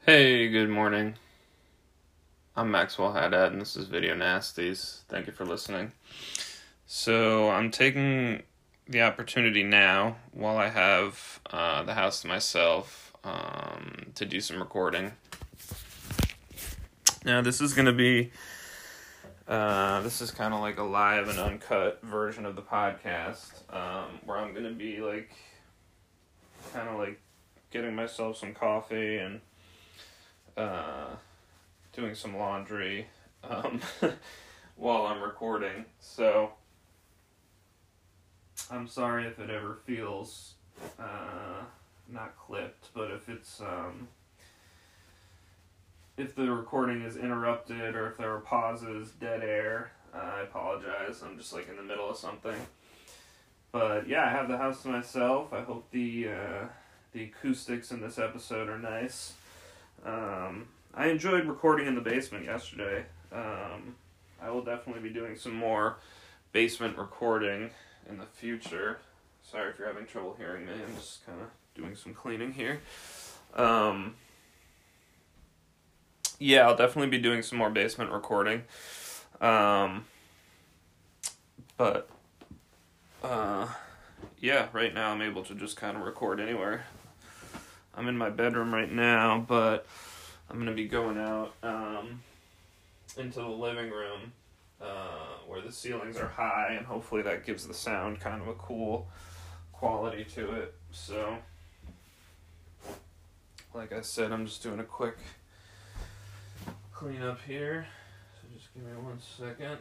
Hey, good morning. I'm Maxwell Haddad, and this is Video Nasties. Thank you for listening. So, I'm taking the opportunity now, while I have the house to myself, to do some recording. Now, this is going to be, this is kind of like a live and uncut version of the podcast, where I'm going to be, getting myself some coffee and doing some laundry while I'm recording. So I'm sorry if it ever feels not clipped, but if the recording is interrupted or if there are pauses, dead air, I apologize. I'm just in the middle of something. But yeah, I have the house to myself. I hope the acoustics in this episode are nice. I enjoyed recording in the basement yesterday. I will definitely be doing some more basement recording in the future. Sorry if you're having trouble hearing me. I'm just kind of doing some cleaning here. Yeah, I'll definitely be doing some more basement recording. Yeah, right now I'm able to just kind of record anywhere. I'm in my bedroom right now, but I'm going to be going out into the living room where the ceilings are high, and hopefully that gives the sound kind of a cool quality to it. So, like I said, I'm just doing a quick clean up here. So just give me 1 second.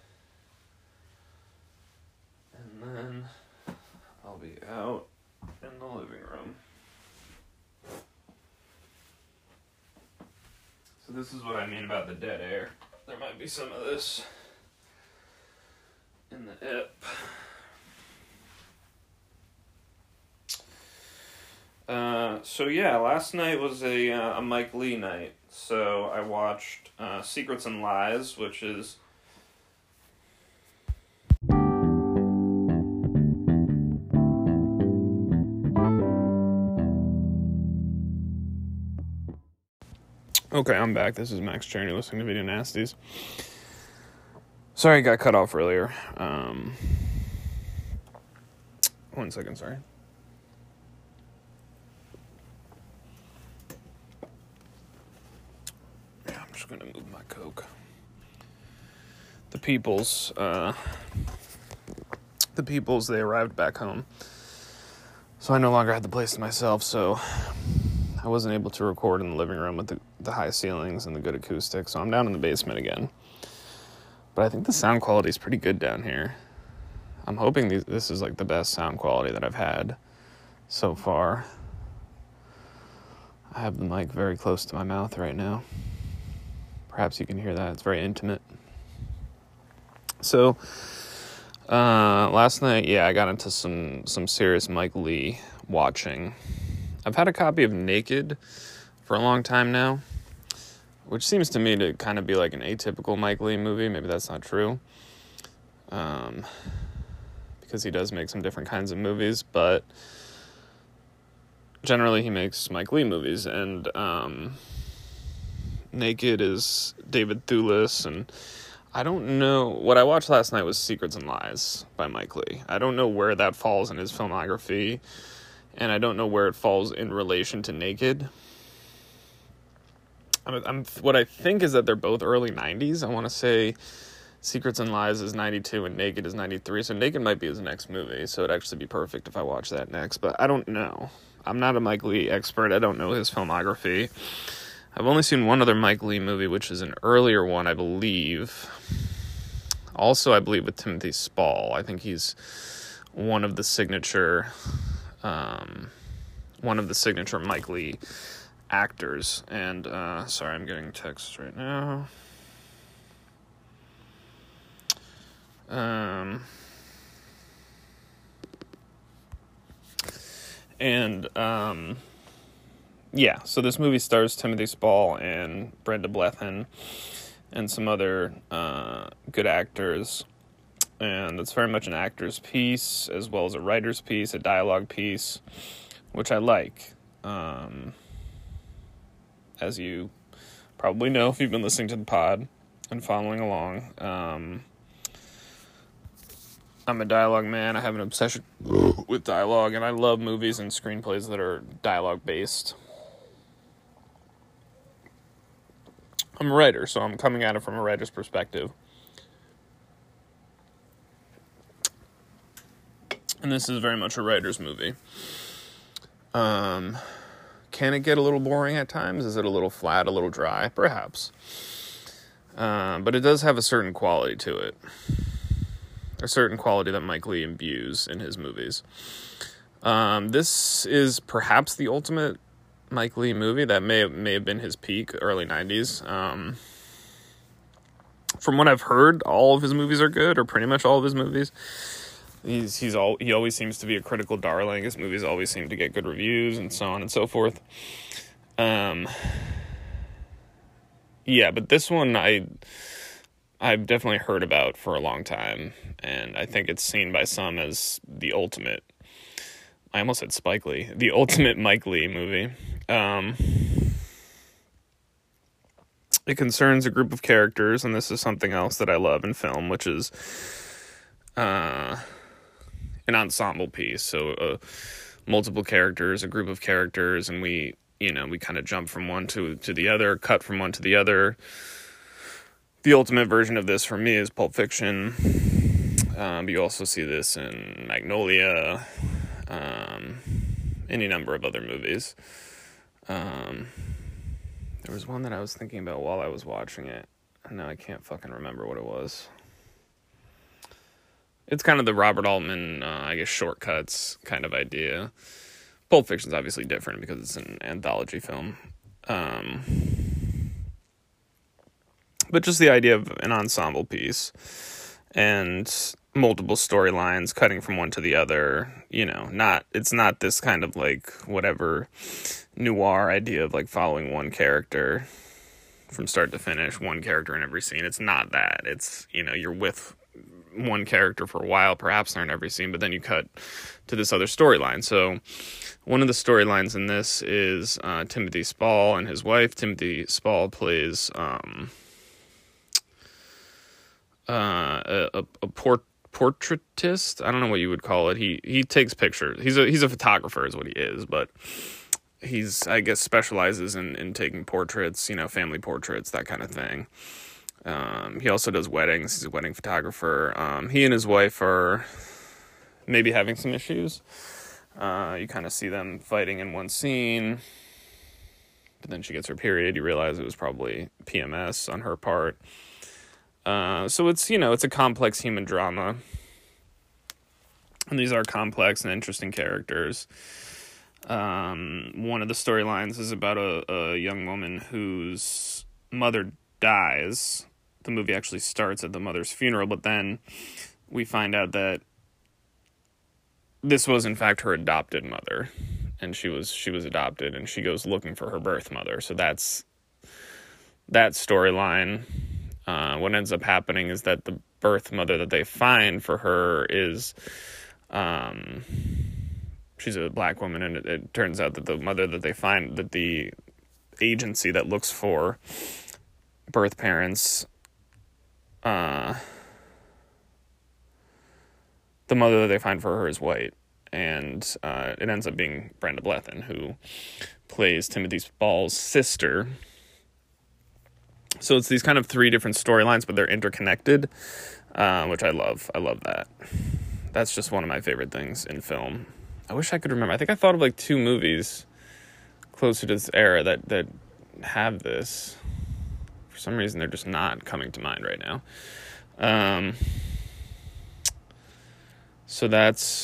And then I'll be out in the living room. So this is what I mean about the dead air. There might be some of this in the ep. So yeah, last night was a Mike Leigh night. So I watched Secrets and Lies, which is Okay, I'm back. This is Max Cherney listening to Video Nasties. Sorry I got cut off earlier. 1 second, sorry. Yeah, I'm just going to move my Coke. The Peoples, they arrived back home. So I no longer had the place to myself, so I wasn't able to record in the living room with the high ceilings and the good acoustics, so I'm down in the basement again. But I think the sound quality is pretty good down here. I'm hoping this is the best sound quality that I've had so far. I have the mic very close to my mouth right now. Perhaps you can hear that. It's very intimate. So, last night, I got into some serious Mike Leigh watching. I've had a copy of Naked for a long time now, which seems to me to kind of be like an atypical Mike Leigh movie. Maybe that's not true, because he does make some different kinds of movies, but generally he makes Mike Leigh movies, and Naked is David Thewlis, and I don't know, what I watched last night was Secrets and Lies by Mike Leigh. I don't know where that falls in his filmography, and I don't know where it falls in relation to Naked. What I think is that they're both early 90s. I want to say Secrets and Lies is 92 and Naked is 93, so Naked might be his next movie, so it'd actually be perfect if I watch that next, but I don't know. I'm not a Mike Leigh expert. I don't know his filmography. I've only seen one other Mike Leigh movie, which is an earlier one, I believe. Also, I believe with Timothy Spall. I think he's one of the signature Mike Leigh actors. And sorry, I'm getting texts right now. So this movie stars Timothy Spall and Brenda Blethyn and some other good actors, and it's very much an actor's piece as well as a writer's piece, a dialogue piece, which I like. as you probably know if you've been listening to the pod and following along. I'm a dialogue man. I have an obsession with dialogue, and I love movies and screenplays that are dialogue-based. I'm a writer, so I'm coming at it from a writer's perspective. And this is very much a writer's movie. Can it get a little boring at times? Is it a little flat, a little dry? Perhaps. But it does have a certain quality to it. A certain quality that Mike Leigh imbues in his movies. This is perhaps the ultimate Mike Leigh movie. That may have been his peak, early 90s. From what I've heard, all of his movies are good, or pretty much all of his movies. He always seems to be a critical darling. His movies always seem to get good reviews, and so on and so forth. Yeah, but this one I've definitely heard about for a long time, and I think it's seen by some as the ultimate. I almost said Spike Lee. The ultimate Mike Leigh movie. It concerns a group of characters, and this is something else that I love in film, which is an ensemble piece. So multiple characters, a group of characters, and we kind of jump from one to the other, cut from one to the other. The ultimate version of this for me is Pulp Fiction. You also see this in Magnolia, any number of other movies. There was one that I was thinking about while I was watching it, and now I can't fucking remember what it was. It's kind of the Robert Altman, shortcuts kind of idea. Pulp Fiction's obviously different because it's an anthology film. But just the idea of an ensemble piece and multiple storylines cutting from one to the other, it's not this kind of like whatever noir idea of like following one character from start to finish, one character in every scene. It's not that. It's, you're with one character for a while, perhaps they're in every scene, but then you cut to this other storyline. So one of the storylines in this is Timothy Spall and his wife. Timothy Spall plays a portraitist. I don't know what you would call it. He takes pictures. He's a photographer is what he is, but he's, I guess, specializes in taking portraits, family portraits, that kind of thing. He also does weddings. He's a wedding photographer. He and his wife are maybe having some issues. You kind of see them fighting in one scene, but then she gets her period. You realize it was probably PMS on her part. So it's, it's a complex human drama. And these are complex and interesting characters. One of the storylines is about a young woman whose mother dies. The movie actually starts at the mother's funeral, but then we find out that this was in fact her adopted mother, and she was adopted, and she goes looking for her birth mother. So that's that storyline. What ends up happening is that the birth mother that they find for her is, she's a black woman, and it turns out that the mother that they find, that the agency that looks for birth parents, the mother that they find for her is white, and it ends up being Brenda Blethyn, who plays Timothy Spall's sister. So it's these kind of three different storylines, but they're interconnected, which I love. I love that. That's just one of my favorite things in film. I wish I could remember. I think I thought of like 2 movies closer to this era that have this. For some reason, they're just not coming to mind right now. So that's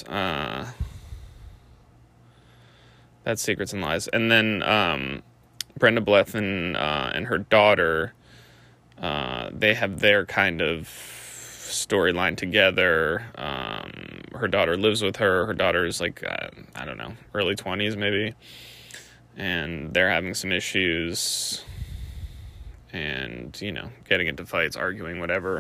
Secrets and Lies. And then Brenda Blethyn and her daughter, they have their kind of storyline together. Her daughter lives with her. Her daughter is like, I don't know, early 20s maybe. And they're having some issues and, getting into fights, arguing, whatever.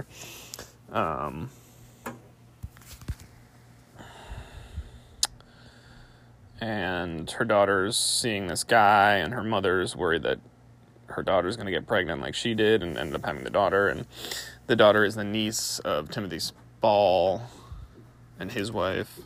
And her daughter's seeing this guy, and her mother's worried that her daughter's going to get pregnant like she did and ended up having the daughter. And the daughter is the niece of Timothy Spall and his wife.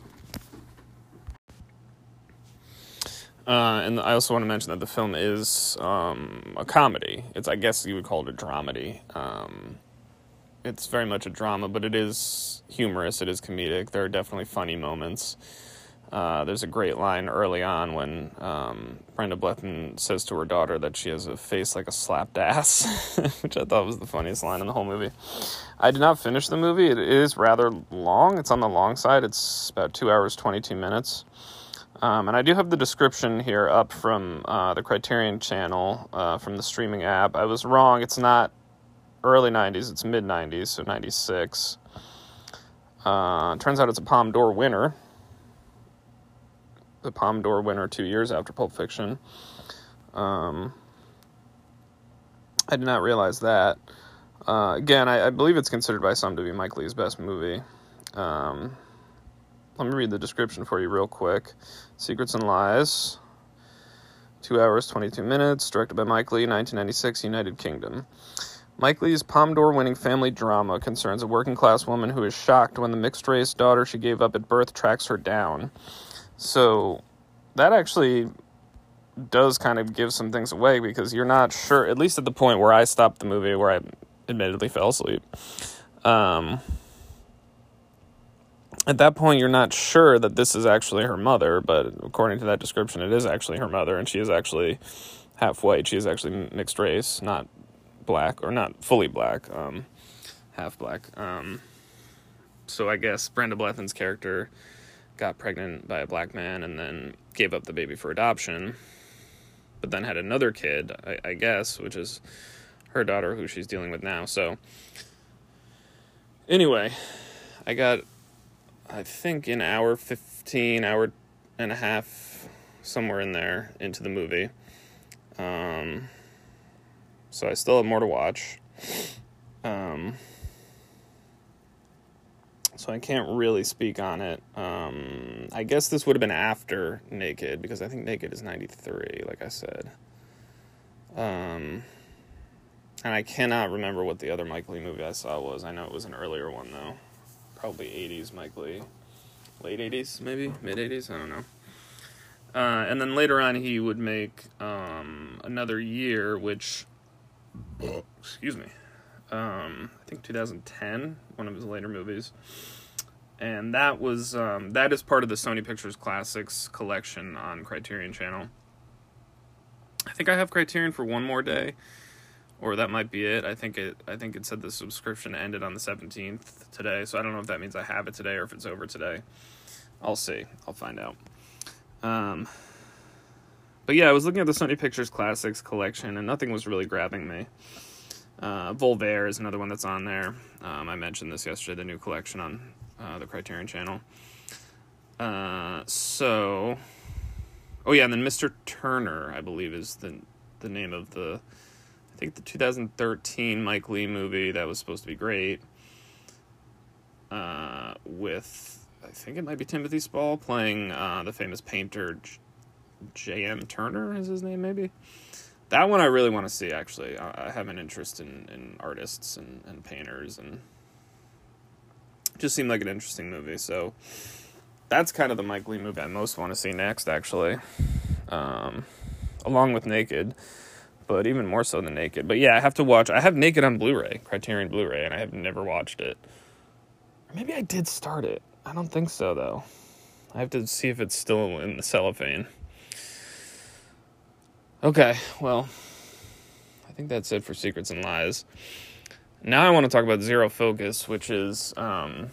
And I also want to mention that the film is a comedy. I guess you would call it a dramedy. It's very much a drama, but it is humorous. It is comedic. There are definitely funny moments. There's a great line early on when Brenda Blethyn says to her daughter that she has a face like a slapped ass, which I thought was the funniest line in the whole movie. I did not finish the movie. It is rather long. It's on the long side. It's about 2 hours, 22 minutes. And I do have the description here up from the Criterion channel from the streaming app. I was wrong. It's not early 90s. It's mid-90s, so 96. Turns out it's a Palme d'Or winner. The Palme d'Or winner 2 years after Pulp Fiction. I did not realize that. Again, I believe it's considered by some to be Mike Leigh's best movie. Let me read the description for you real quick. Secrets and Lies. 2 hours, 22 minutes. Directed by Mike Leigh, 1996, United Kingdom. Mike Leigh's Palme d'Or winning family drama concerns a working-class woman who is shocked when the mixed-race daughter she gave up at birth tracks her down. So that actually does kind of give some things away because you're not sure, at least at the point where I stopped the movie, where I admittedly fell asleep. At that point, you're not sure that this is actually her mother, but according to that description, it is actually her mother, and she is actually half white. She is actually mixed race, not black, or not fully black, half black. So I guess Brenda Blethyn's character got pregnant by a black man and then gave up the baby for adoption, but then had another kid, I guess, which is her daughter who she's dealing with now. So anyway, I got, I think, an hour 15, hour and a half, somewhere in there, into the movie. So I still have more to watch. So I can't really speak on it. I guess this would have been after Naked, because I think Naked is 93, like I said. And I cannot remember what the other Mike Leigh movie I saw was. I know it was an earlier one, though. Probably 80s Mike Leigh. Late 80s, maybe? Mid-80s? I don't know. And then later on he would make Another Year, which... excuse me. I think 2010, one of his later movies. And that was that is part of the Sony Pictures Classics collection on Criterion Channel. I think I have Criterion for one more day, or that might be it. I think it said the subscription ended on the 17th today, so I don't know if that means I have it today or if it's over today. I'll see. I'll find out. But yeah, I was looking at the Sony Pictures Classics collection, and nothing was really grabbing me. Voltaire is another one that's on there. I mentioned this yesterday, the new collection on the Criterion Channel. Oh yeah, and then Mr. Turner, I believe, is the name of the 2013 Mike Leigh movie that was supposed to be great. With, I think it might be Timothy Spall playing the famous painter J.M. Turner is his name, maybe. That one I really want to see, actually. I have an interest in artists and painters, and it just seemed like an interesting movie. So that's kind of the Mike Leigh movie I most want to see next, actually, along with Naked, but even more so than Naked. But yeah, I have Naked on Blu-ray, Criterion Blu-ray, and I have never watched it. Or maybe I did start it. I don't think so, though. I have to see if it's still in the cellophane. Okay, well, I think that's it for Secrets and Lies. Now I want to talk about Zero Focus, which is a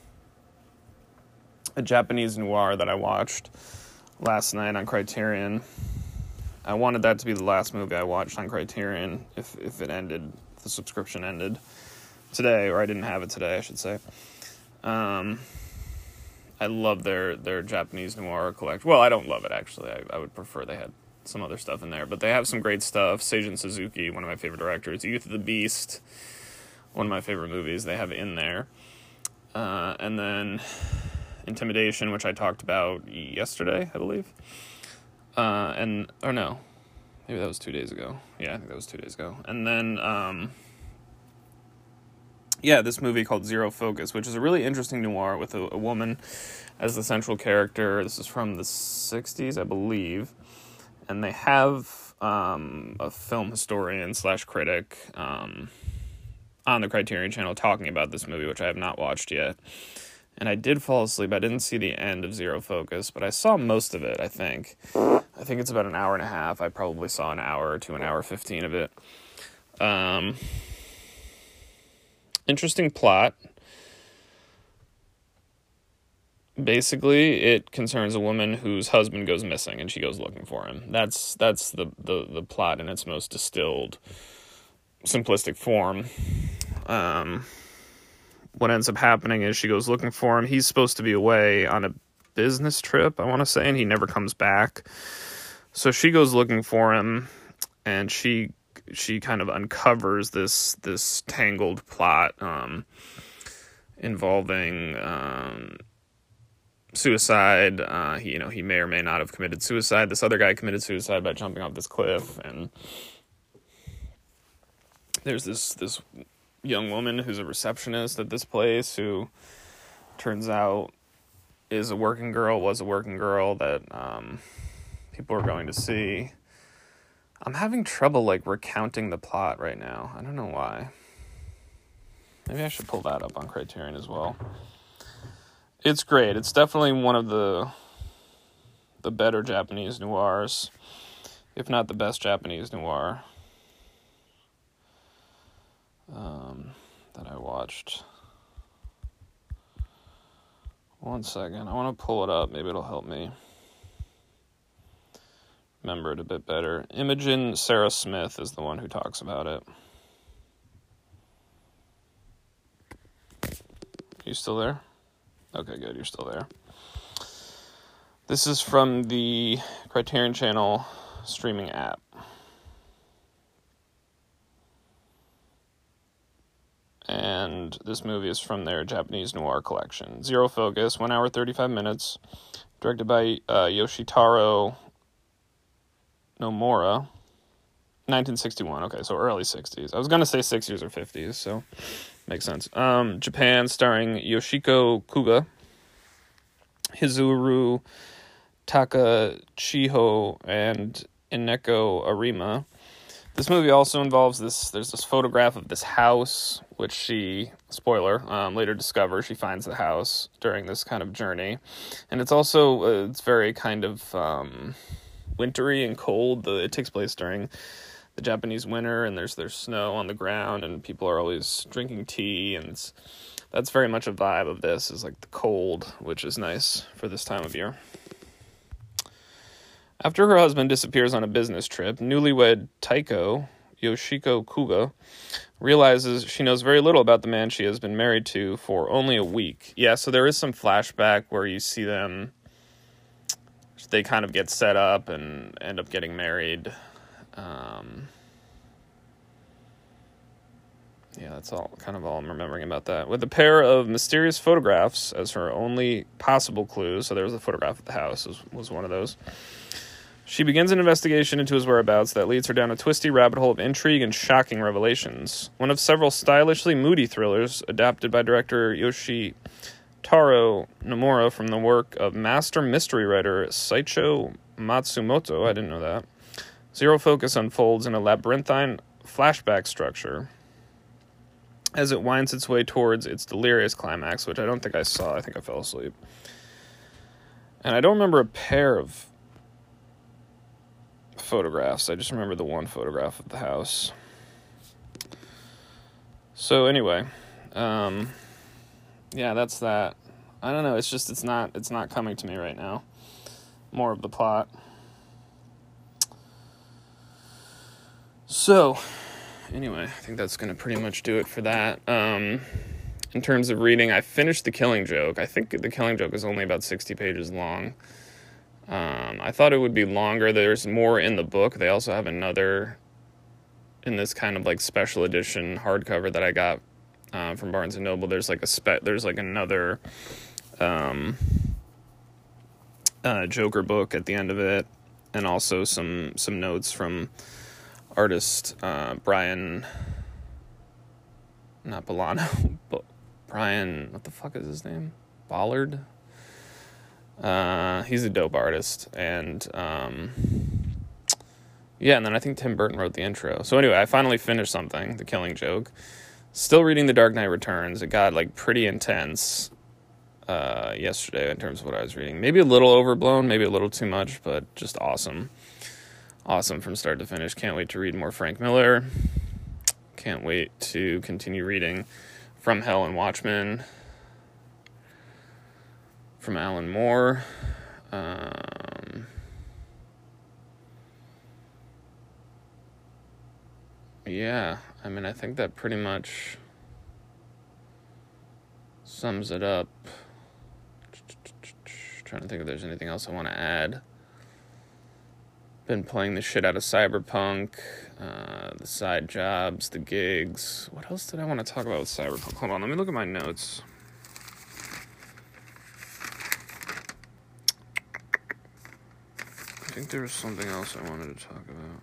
Japanese noir that I watched last night on Criterion. I wanted that to be the last movie I watched on Criterion if the subscription ended today, or I didn't have it today, I should say. I love their Japanese noir collection. Well, I don't love it, actually. I would prefer they had some other stuff in there, but they have some great stuff. Seijun Suzuki, one of my favorite directors. Youth of the Beast, one of my favorite movies they have in there. And then Intimidation, which I talked about yesterday, I believe. Maybe that was 2 days ago. Yeah, I think that was 2 days ago. And then, this movie called Zero Focus, which is a really interesting noir with a woman as the central character. This is from the 60s, I believe. And they have a film historian / critic on the Criterion Channel talking about this movie, which I have not watched yet. And I did fall asleep. I didn't see the end of Zero Focus, but I saw most of it, I think. I think it's about an hour and a half. I probably saw an hour to an hour 15 of it. Interesting plot. Basically, it concerns a woman whose husband goes missing, and she goes looking for him. That's the plot in its most distilled, simplistic form. What ends up happening is she goes looking for him. He's supposed to be away on a business trip, I want to say, and he never comes back. So she goes looking for him, and she kind of uncovers this tangled plot involving suicide. He may or may not have committed suicide. This other guy committed suicide by jumping off this cliff, and there's this young woman who's a receptionist at this place who turns out was a working girl that people are going to see. I'm having trouble recounting the plot right now. I don't know why. Maybe I should pull that up on Criterion as well. It's great. It's definitely one of the better Japanese noirs, if not the best Japanese noir that I watched. One second. I want to pull it up. Maybe it'll help me remember it a bit better. Imogen Sarah Smith is the one who talks about it. You still there? Okay, good. You're still there. This is from the Criterion Channel streaming app. And this movie is from their Japanese noir collection. Zero Focus, 1 hour, 35 minutes. Directed by Yoshitaro Nomura. 1961. Okay, so early 60s. I was going to say 60s or 50s, so makes sense. Japan, starring Yoshiko Kuga, Hizuru Takachiho, and Ineko Arima. This movie also involves there's this photograph of this house, which she, spoiler, later discovers. She finds the house during this kind of journey. And it's also, it's very kind of wintry and cold. It takes place during the Japanese winter, and there's snow on the ground, and people are always drinking tea, and that's very much a vibe of this, is the cold, which is nice for this time of year. After her husband disappears on a business trip, newlywed Taiko, Yoshiko Kuga, realizes she knows very little about the man she has been married to for only a week. Yeah, so there is some flashback where you see them, they kind of get set up and end up getting married. That's all I'm remembering about that. With a pair of mysterious photographs as her only possible clues, so there was a photograph of the house, was one of those. She begins an investigation into his whereabouts that leads her down a twisty rabbit hole of intrigue and shocking revelations. One of several stylishly moody thrillers adapted by director Yoshitaro Nomura from the work of master mystery writer Saicho Matsumoto. I didn't know that. Zero Focus unfolds in a labyrinthine flashback structure as it winds its way towards its delirious climax, which I don't think I saw. I think I fell asleep. And I don't remember a pair of photographs. I just remember the one photograph of the house. So anyway, that's that. I don't know. It's not coming to me right now. More of the plot. So anyway, I think that's going to pretty much do it for that. In terms of reading, I finished The Killing Joke. I think The Killing Joke is only about 60 pages long. I thought it would be longer. There's more in the book. They also have another in this kind of special edition hardcover that I got from Barnes & Noble. There's another Joker book at the end of it. and also some notes from artist Brian, not Bolano, but Brian, what the fuck is his name? Bollard? He's a dope artist, and yeah, and then I think Tim Burton wrote the intro. So anyway, I finally finished something, The Killing Joke. Still reading The Dark Knight Returns. It got like pretty intense yesterday in terms of what I was reading. Maybe a little overblown, maybe a little too much, but just awesome. Awesome from start to finish. Can't wait to read more Frank Miller. Can't wait to continue reading From Hell and Watchmen from Alan Moore. Yeah, I mean, I think that pretty much sums it up. Trying to think if there's anything else I want to add. Been playing the shit out of Cyberpunk, the side jobs, the gigs. What else did I want to talk about with Cyberpunk? Hold on, let me look at my notes. I think there was something else I wanted to talk about.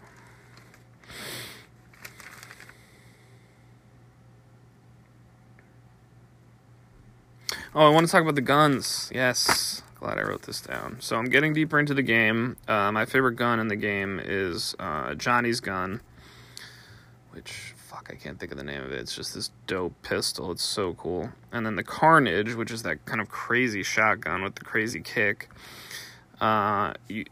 Oh, I want to talk about the guns. Yes. Glad I wrote this down. So I'm getting deeper into the game. My favorite gun in the game is Johnny's gun. Which, fuck, I can't think of the name of it. It's just this dope pistol. It's so cool. And then the Carnage, which is that kind of crazy shotgun with the crazy kick. It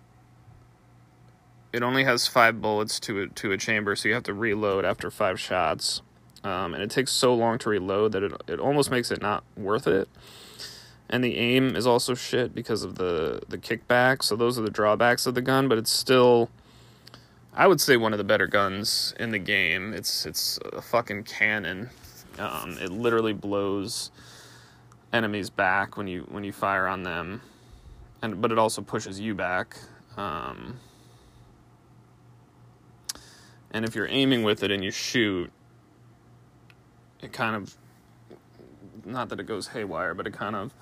only has 5 bullets to a chamber, so you have to reload after 5 shots. And it takes so long to reload that it almost makes it not worth it. And the aim is also shit because of the kickback. So those are the drawbacks of the gun, but it's still, I would say, one of the better guns in the game. It's a fucking cannon. It literally blows enemies back when you fire on them, but it also pushes you back. And if you're aiming with it and you shoot, it kind of, not that it goes haywire, but it kind of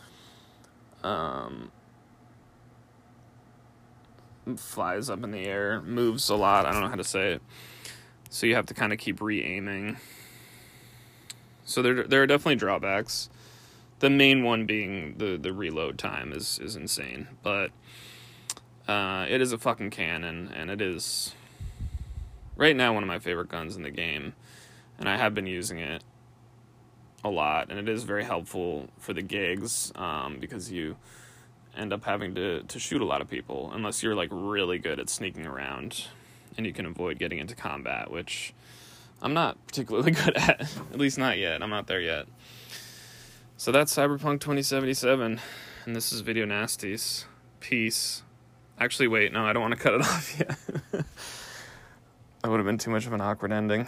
flies up in the air, moves a lot. I don't know how to say it. So you have to kind of keep re-aiming. So there are definitely drawbacks. The main one being the reload time is insane. But it is a fucking cannon, and it is right now one of my favorite guns in the game. And I have been using it a lot, and it is very helpful for the gigs, because you end up having to shoot a lot of people, unless you're like really good at sneaking around, and you can avoid getting into combat, which I'm not particularly good at least not yet. I'm not there yet. So that's Cyberpunk 2077, and this is Video Nasties. Peace. Actually, wait, no, I don't want to cut it off yet. That would have been too much of an awkward ending.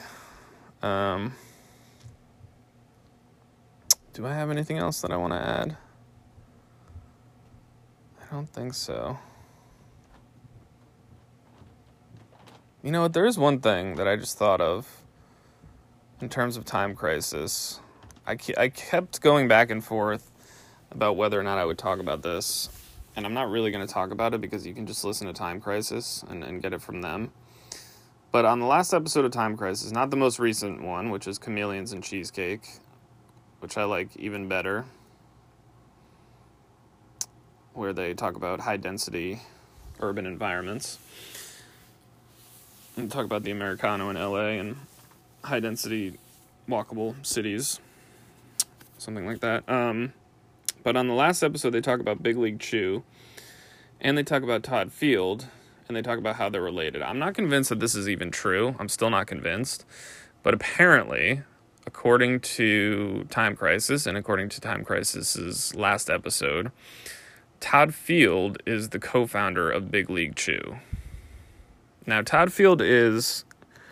Do I have anything else that I want to add? I don't think so. You know what? There is one thing that I just thought of in terms of Time Crisis. I kept going back and forth about whether or not I would talk about this. And I'm not really going to talk about it because you can just listen to Time Crisis and get it from them. But on the last episode of Time Crisis, not the most recent one, which is Chameleons and Cheesecake, which I like even better, where they talk about high-density urban environments, and talk about the Americano in LA and high-density walkable cities, something like that. But on the last episode, they talk about Big League Chew, and they talk about Todd Field, and they talk about how they're related. I'm not convinced that this is even true. I'm still not convinced. But apparently, according to Time Crisis, and according to Time Crisis's last episode, Todd Field is the co-founder of Big League Chew. Now, Todd Field is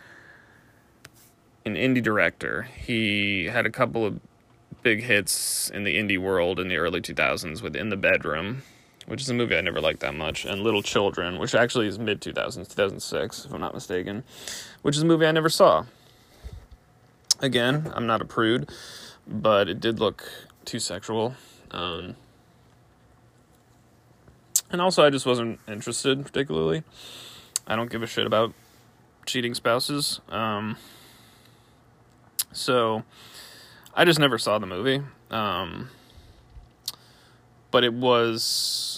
an indie director. He had a couple of big hits in the indie world in the early 2000s with In the Bedroom, which is a movie I never liked that much, and Little Children, which actually is mid-2000s, 2006, if I'm not mistaken, which is a movie I never saw. Again, I'm not a prude, but it did look too sexual. And And also, I just wasn't interested, particularly. I don't give a shit about cheating spouses. So, I just never saw the movie. But it was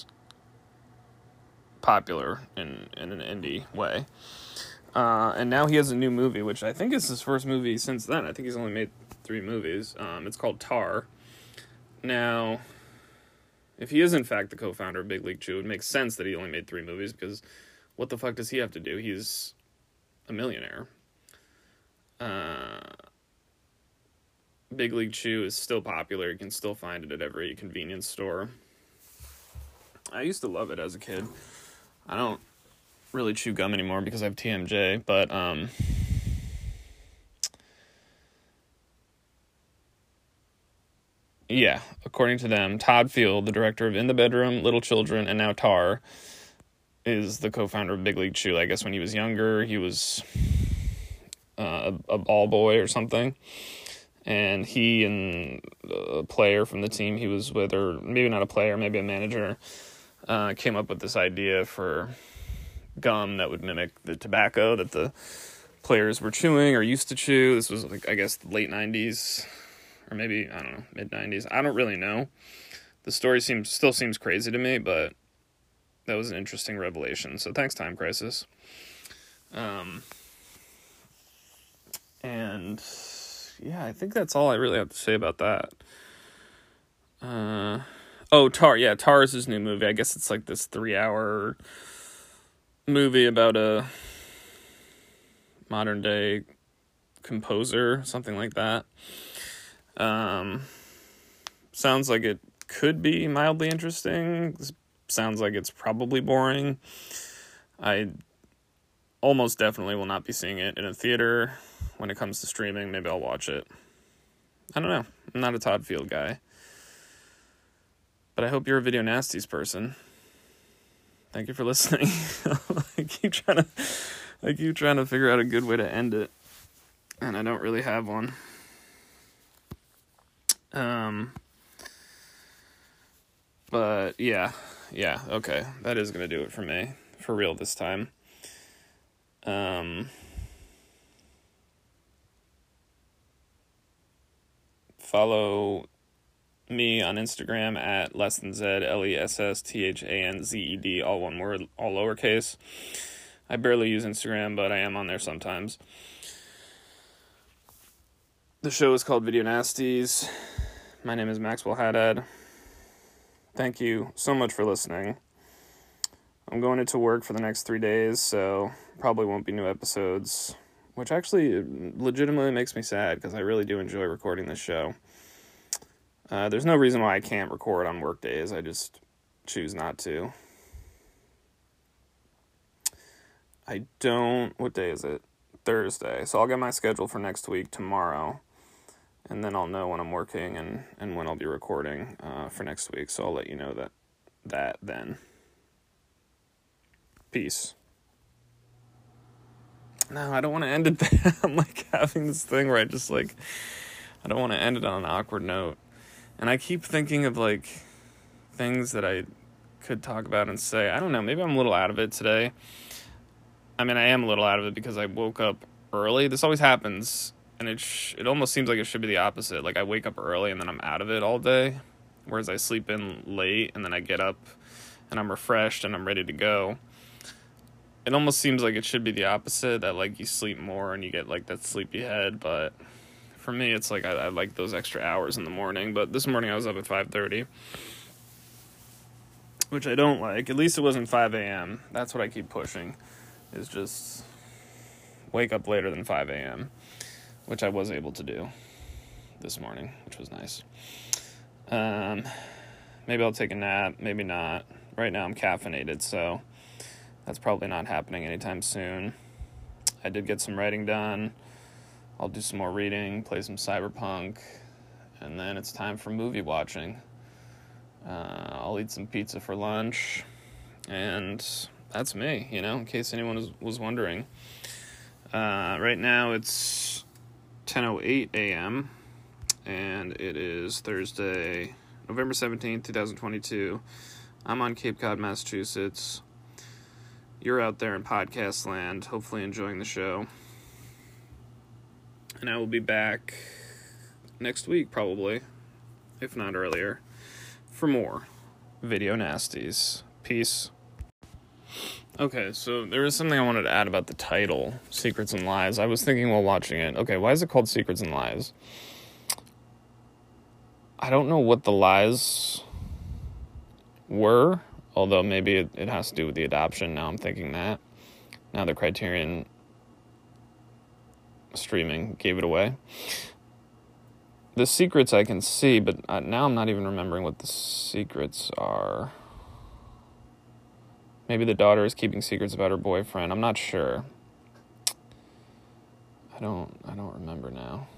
popular in an indie way. And now he has a new movie, which I think is his first movie since then. I think he's only made 3 movies. It's called Tar. Now, if he is in fact the co-founder of Big League Chew, it makes sense that he only made 3 movies, because what the fuck does he have to do? He's a millionaire. Big League Chew is still popular. You can still find it at every convenience store. I used to love it as a kid. I don't really chew gum anymore because I have TMJ, but yeah, according to them, Todd Field, the director of In the Bedroom, Little Children, and now Tar, is the co-founder of Big League Chew. I guess when he was younger, he was a ball boy or something, and he and a player from the team he was with, or maybe not a player, maybe a manager, came up with this idea for gum that would mimic the tobacco that the players were chewing or used to chew. This was, like, I guess, late 90s, or maybe, I don't know, mid-90s. I don't really know. The story still seems crazy to me, but that was an interesting revelation. So thanks, Time Crisis. And yeah, I think that's all I really have to say about that. Tar. Yeah, Tar is his new movie. I guess it's like this 3-hour movie about a modern day composer, something like that. Sounds like it could be mildly interesting. Sounds like it's probably boring. I almost definitely will not be seeing it in a theater. When it comes to streaming, maybe I'll watch it. I don't know. I'm not a Todd Field guy. But I hope you're a Video Nasties person. Thank you for listening. I keep trying to figure out a good way to end it, and I don't really have one. But yeah, okay. That is gonna do it for me, for real this time. Follow me on Instagram at lessThanZed, LESSTHANZED, all one word, all lowercase. I barely use Instagram, but I am on there sometimes. The show is called Video Nasties. My name is Maxwell Haddad. Thank you so much for listening. I'm going into work for the next 3 days, so probably won't be new episodes, which actually legitimately makes me sad, because I really do enjoy recording this show. There's no reason why I can't record on work days. I just choose not to. What day is it? Thursday. So I'll get my schedule for next week tomorrow, and then I'll know when I'm working and when I'll be recording for next week. So I'll let you know that then. Peace. No, I don't want to end it there. I'm like having this thing where I don't want to end it on an awkward note. And I keep thinking of, like, things that I could talk about and say. I don't know, maybe I'm a little out of it today. I mean, I am a little out of it because I woke up early. This always happens, and it almost seems like it should be the opposite. Like, I wake up early and then I'm out of it all day, whereas I sleep in late and then I get up and I'm refreshed and I'm ready to go. It almost seems like it should be the opposite, that, like, you sleep more and you get, like, that sleepy head, but for me, it's like I like those extra hours in the morning. But this morning I was up at 5:30, which I don't like. At least it wasn't 5 a.m. That's what I keep pushing, is just wake up later than 5 a.m., which I was able to do this morning, which was nice. Maybe I'll take a nap, maybe not. Right now I'm caffeinated, so that's probably not happening anytime soon. I did get some writing done. I'll do some more reading, play some Cyberpunk, and then it's time for movie watching. I'll eat some pizza for lunch, and that's me, in case anyone was wondering. Right now it's 10:08 a.m., and it is Thursday, November 17th, 2022. I'm on Cape Cod, Massachusetts. You're out there in podcast land, hopefully enjoying the show. And I will be back next week, probably, if not earlier, for more Video Nasties. Peace. Okay, so there is something I wanted to add about the title, Secrets and Lies. I was thinking while watching it, okay, why is it called Secrets and Lies? I don't know what the lies were, although maybe it has to do with the adoption. Now I'm thinking that. Now the Criterion streaming gave it away. The secrets I can see, but now I'm not even remembering what the secrets are. Maybe the daughter is keeping secrets about her boyfriend. I'm not sure. I don't remember now.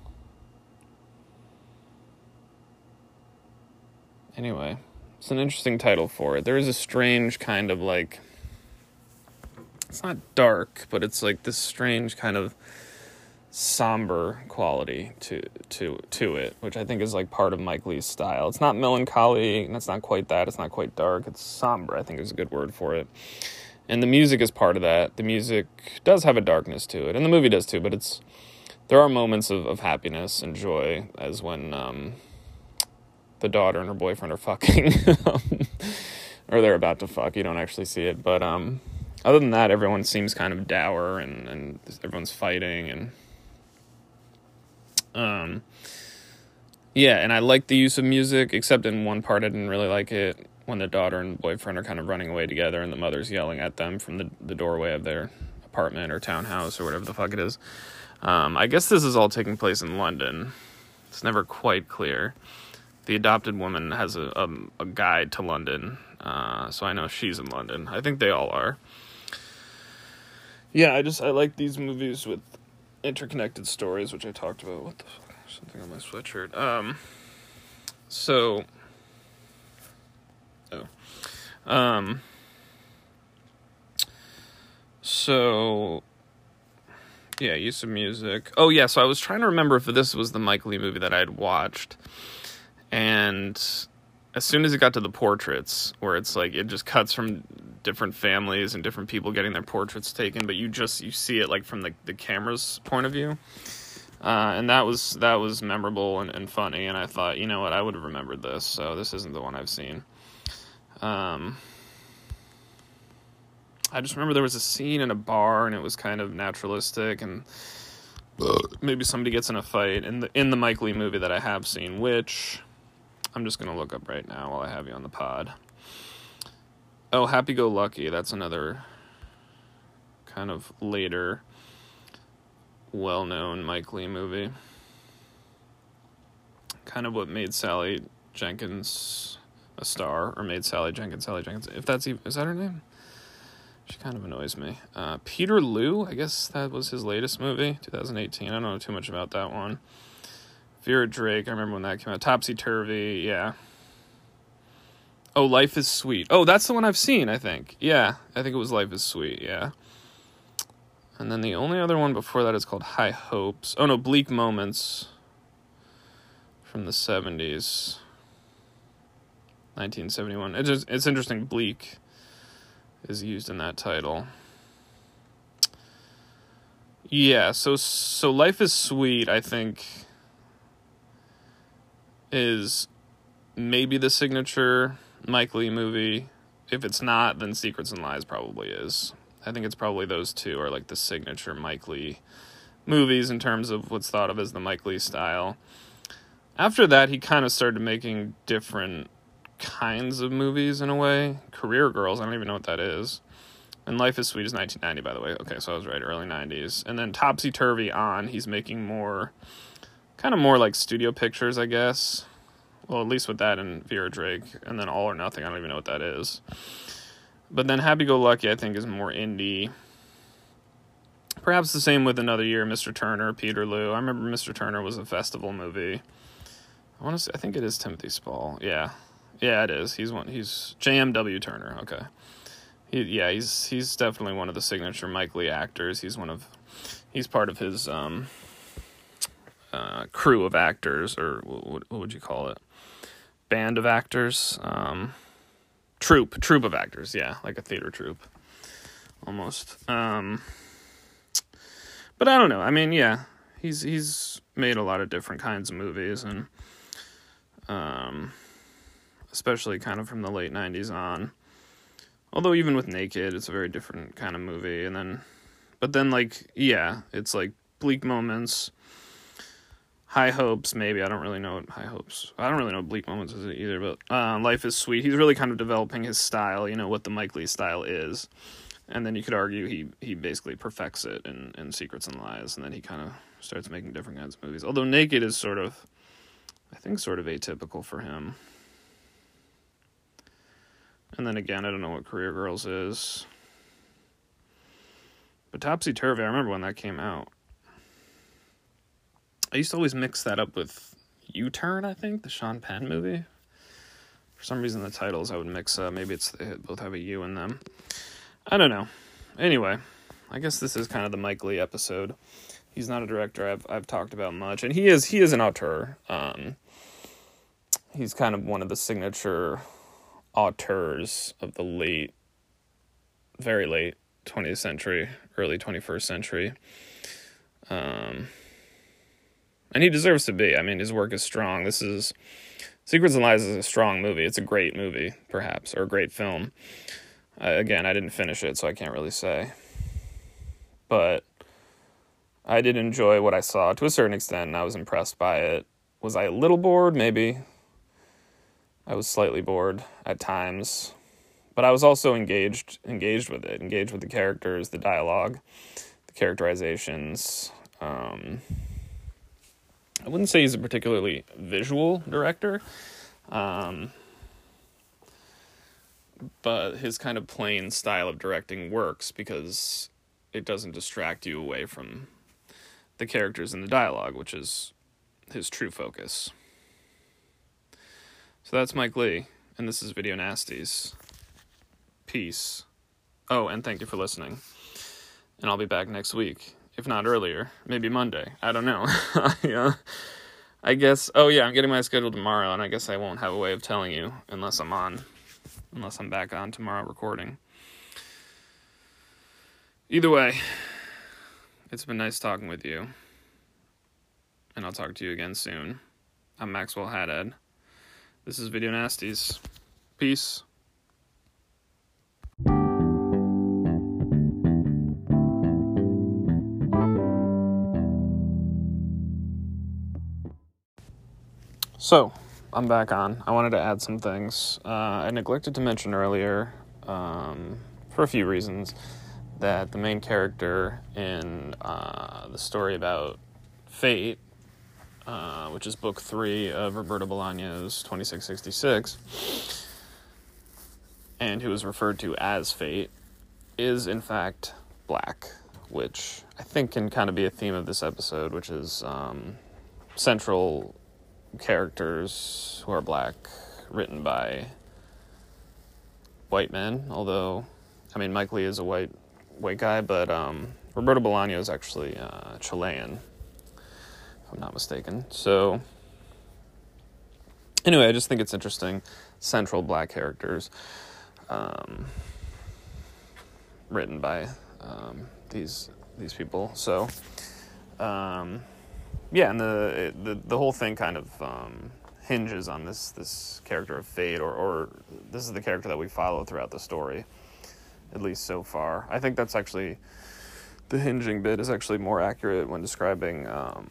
Anyway, it's an interesting title for it. There is a strange kind of like, it's not dark, but it's like this strange kind of somber quality to it, which I think is like part of Mike Leigh's style. It's not melancholy, and it's not quite that. It's not quite dark. It's somber, I think is a good word for it. And the music is part of that. The music does have a darkness to it, and the movie does too, but there are moments of happiness and joy, as when the daughter and her boyfriend are fucking, or they're about to fuck. You don't actually see it, but other than that, everyone seems kind of dour, and everyone's fighting, and yeah, and I like the use of music, except in one part I didn't really like it, when the daughter and boyfriend are kind of running away together, and the mother's yelling at them from the doorway of their apartment or townhouse or whatever the fuck it is. I guess this is all taking place in London. It's never quite clear. The adopted woman has a guide to London, so I know she's in London. I think they all are. Yeah, I like these movies with interconnected stories, which I talked about. What the fuck? Something on my sweatshirt. So, yeah, use of music. Oh, yeah, so I was trying to remember if this was the Mike Leigh movie that I had watched. And as soon as it got to the portraits, where it's like, it just cuts from different families and different people getting their portraits taken, but you see it like from the camera's point of view. And that was memorable and funny, and I thought, you know what, I would have remembered this, so this isn't the one I've seen. I just remember there was a scene in a bar, and it was kind of naturalistic, and maybe somebody gets in a fight in the Mike Leigh movie that I have seen, which I'm just going to look up right now while I have you on the pod. Oh, Happy Go Lucky, that's another kind of later well-known Mike Leigh movie. Kind of what made Sally Jenkins a star, or made Sally Jenkins. If that's even, is that her name? She kind of annoys me. Peter Liu, I guess that was his latest movie, 2018. I don't know too much about that one. Vera Drake, I remember when that came out. Topsy Turvy, yeah. Oh, Life is Sweet. Oh, that's the one I've seen, I think. Yeah, I think it was Life is Sweet, yeah. And then the only other one before that is called High Hopes. Oh, no, Bleak Moments from the 70s. 1971. It's interesting, Bleak is used in that title. Yeah, so Life is Sweet, I think, is maybe the signature Mike Leigh movie. If it's not, then Secrets and Lies probably is. I think it's probably those two are like the signature Mike Leigh movies in terms of what's thought of as the Mike Leigh style. After that, he kind of started making different kinds of movies in a way. Career Girls, I don't even know what that is. And Life is Sweet is 1990, by the way. Okay, so I was right, early 90s. And then Topsy Turvy on, he's making more like studio pictures, I guess. Well, at least with that and Vera Drake. And then All or Nothing, I don't even know what that is. But then Happy Go Lucky, I think, is more indie. Perhaps the same with Another Year, Mr. Turner, Peter Liu. I remember Mr. Turner was a festival movie. I think it is Timothy Spall. Yeah, it is. He's JMW Turner. Okay. He's definitely one of the signature Mike Leigh actors. He's part of his crew of actors, or what would you call it? Band of actors. troupe of actors, yeah, like a theater troupe, almost. But I don't know. I mean, yeah, he's made a lot of different kinds of movies, and especially kind of from the late 90s on. Although even with Naked, it's a very different kind of movie, but then like, yeah, it's like Bleak Moments, High Hopes, maybe. I don't really know what Bleak Moments is either, but Life is Sweet. He's really kind of developing his style, what the Mike Leigh style is. And then you could argue he basically perfects it in Secrets and Lies, and then he kind of starts making different kinds of movies. Although Naked is sort of atypical for him. And then again, I don't know what Career Girls is. But Topsy Turvy, I remember when that came out. I used to always mix that up with U-Turn, I think, the Sean Penn movie. For some reason, the titles I would mix up. Maybe they both have a U in them. I don't know. Anyway, I guess this is kind of the Mike Leigh episode. He's not a director I've talked about much, and he is an auteur. He's kind of one of the signature auteurs of the very late 20th century, early 21st century. And he deserves to be. I mean, his work is strong. Secrets and Lies is a strong movie. It's a great movie, perhaps, or a great film. Again, I didn't finish it, so I can't really say. But I did enjoy what I saw to a certain extent, and I was impressed by it. Was I a little bored? Maybe. I was slightly bored at times. But I was also engaged with it, engaged with the characters, the dialogue, the characterizations. I wouldn't say he's a particularly visual director, but his kind of plain style of directing works because it doesn't distract you away from the characters and the dialogue, which is his true focus. So that's Mike Leigh, and this is Video Nasties. Peace. Oh, and thank you for listening. And I'll be back next week, if not earlier, maybe Monday. I don't know. I guess, I'm getting my schedule tomorrow, and I guess I won't have a way of telling you unless I'm back on tomorrow recording. Either way, it's been nice talking with you, and I'll talk to you again soon. I'm Maxwell Haddad. This is Video Nasties. Peace. So, I'm back on. I wanted to add some things. I neglected to mention earlier, for a few reasons, that the main character in the story about Fate, which is book 3 of Roberto Bolaño's 2666, and who is referred to as Fate, is in fact black, which I think can kind of be a theme of this episode, which is central characters who are black, written by white men, although, I mean, Mike Leigh is a white guy, but Roberto Bolaño is actually Chilean, if I'm not mistaken. So, anyway, I just think it's interesting, central black characters, written by these people. So, yeah, and the whole thing kind of hinges on this character of Fate, or this is the character that we follow throughout the story, at least so far. I think that's actually, the hinging bit is actually more accurate when describing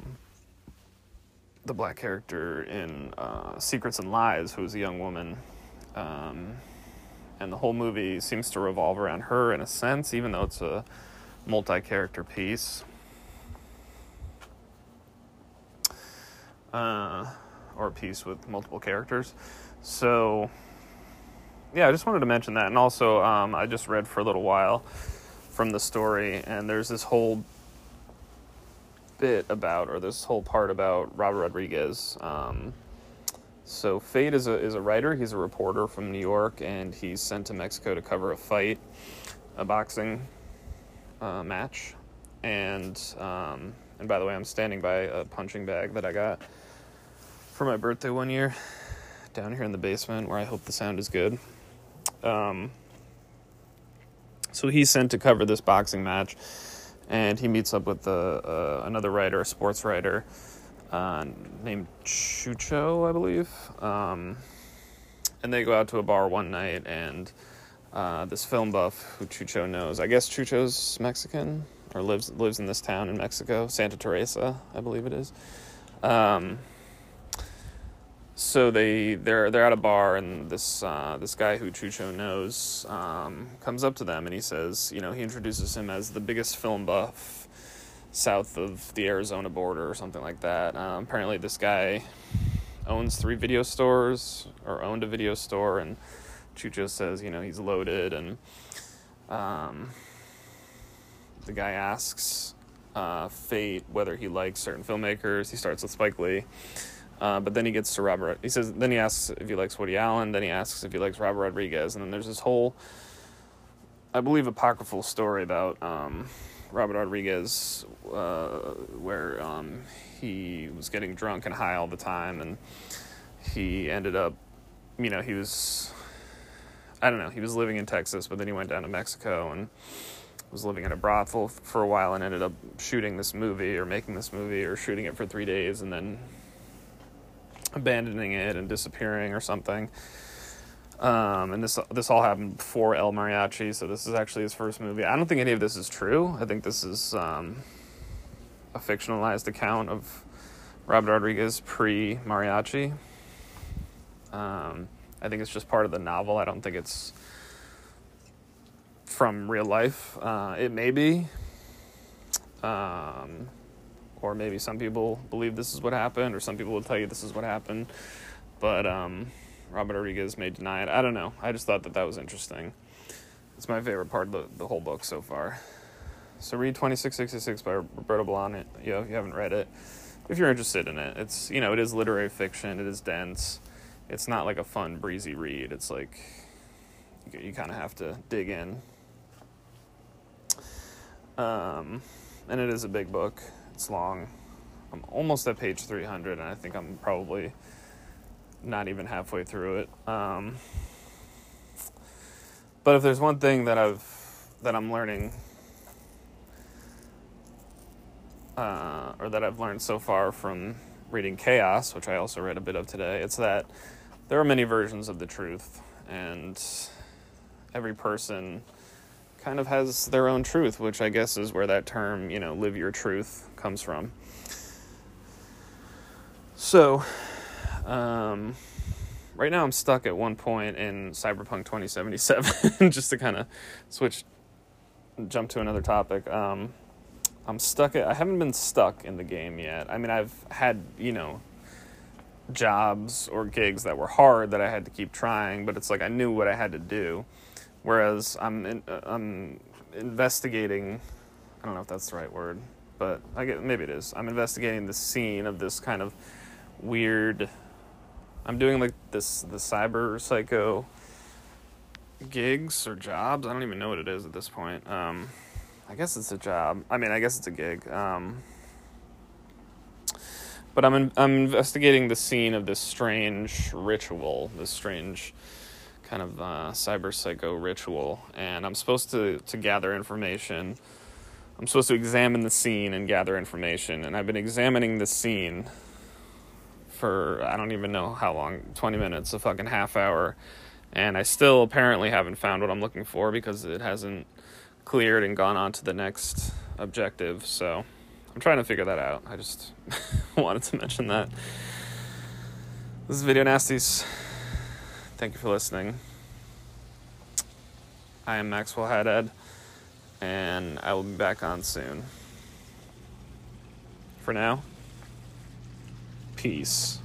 the black character in Secrets and Lies, who is a young woman, and the whole movie seems to revolve around her in a sense, even though it's a multi-character piece. Or a piece with multiple characters. So, yeah, I just wanted to mention that. And also, I just read for a little while from the story, and there's this whole bit about, or this whole part about Robert Rodriguez. So Fate is a writer. He's a reporter from New York, and he's sent to Mexico to cover a fight, a boxing match. And by the way, I'm standing by a punching bag that I got for my birthday one year down here in the basement, where I hope the sound is good. So he's sent to cover this boxing match, and he meets up with another writer, a sports writer, named Chucho, I believe. And they go out to a bar one night, and this film buff who Chucho knows, I guess Chucho's Mexican, or lives in this town in Mexico, Santa Teresa, I believe it is. So they're at a bar, and this guy who Chucho knows comes up to them, and he says, he introduces him as the biggest film buff south of the Arizona border or something like that. Apparently this guy owns 3 video stores, or owned a video store, and Chucho says, he's loaded, and the guy asks Fate whether he likes certain filmmakers. He starts with Spike Lee. But then he gets to Robert. Then he asks if he likes Woody Allen. Then he asks if he likes Robert Rodriguez. And then there's this whole, I believe, apocryphal story about Robert Rodriguez, where he was getting drunk and high all the time, and he ended up, he was living in Texas, but then he went down to Mexico and was living in a brothel for a while, and ended up shooting this movie, or making this movie, or shooting it for 3 days, and then abandoning it and disappearing or something. And this all happened before El Mariachi, so this is actually his first movie. I don't think any of this is true. I think this is a fictionalized account of Robert Rodriguez pre-Mariachi. I think it's just part of the novel. I don't think it's from real life. It may be. Or maybe some people believe this is what happened, or some people will tell you this is what happened. But Robert Rodriguez may deny it. I don't know. I just thought that was interesting. It's my favorite part of the whole book so far. So read 2666 by Roberto Bolaño. If you haven't read it, if you're interested in it. It's, it is literary fiction. It is dense. It's not like a fun, breezy read. It's like you kind of have to dig in. And it is a big book. It's long. I'm almost at page 300, and I think I'm probably not even halfway through it. But if there's one thing that I'm learning, or that I've learned so far from reading Chaos, which I also read a bit of today, it's that there are many versions of the truth, and every person kind of has their own truth, which I guess is where that term, live your truth, comes from. So, right now I'm stuck at one point in Cyberpunk 2077, just to kind of jump to another topic. I haven't been stuck in the game yet. I mean, I've had, jobs or gigs that were hard that I had to keep trying, but it's like I knew what I had to do. Whereas I'm investigating, I don't know if that's the right word, but maybe it is. I'm investigating the scene of this kind of weird, I'm doing like the cyber psycho gigs or jobs. I don't even know what it is at this point. I guess it's a job. I guess it's a gig. But I'm investigating the scene of this strange ritual, this strange kind of cyber psycho ritual, and I'm supposed to gather information. I'm supposed to examine the scene and gather information, and I've been examining the scene for I don't even know how long, 20 minutes, a fucking half hour, and I still apparently haven't found what I'm looking for because it hasn't cleared and gone on to the next objective, so I'm trying to figure that out. I just wanted to mention that. This is Video Nasties. Thank you for listening. I am Maxwell Haddad, and I will be back on soon. For now, peace.